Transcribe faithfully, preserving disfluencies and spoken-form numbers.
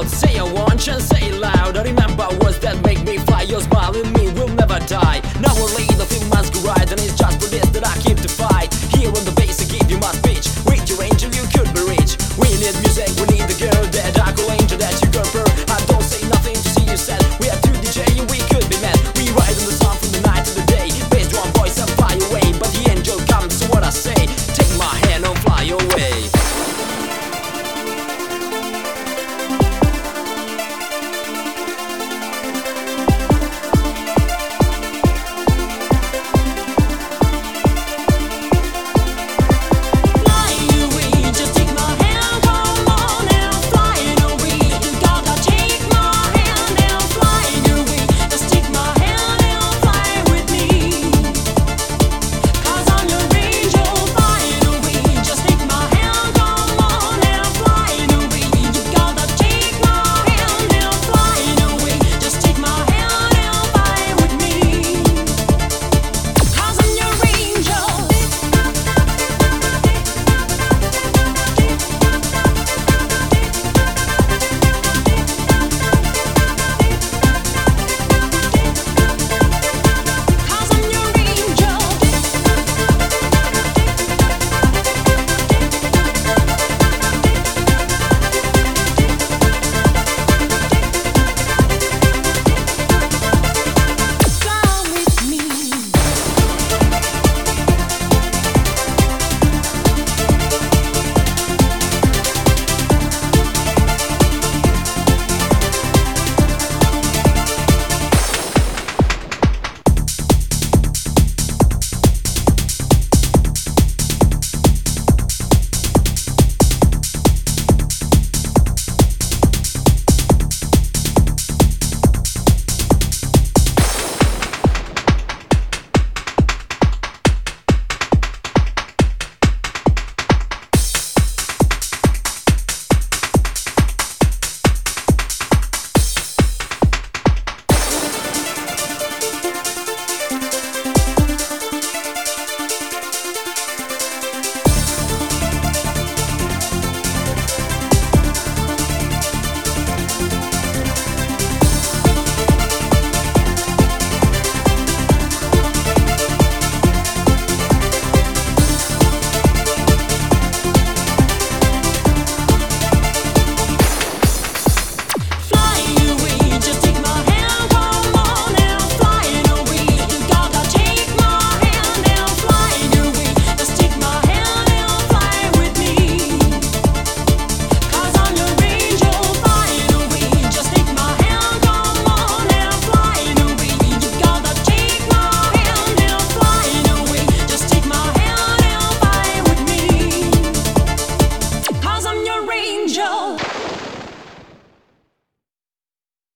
out, say I want you and say it loud. I remember words that make me fly. Your smile in me will never die. Now or later thing masquerade, and it's just for this that I keep the fight. Here on the bass I give you my speech. With your angel you could be rich. We need music, we need the girl, that I call angel, that you girl per. I don't say nothing to see you sad. We have two D J and we could be mad. We ride on the sun from the night to the day. Bass drum voice and fly away, but the angel comes, so what I say, take my hand and fly away.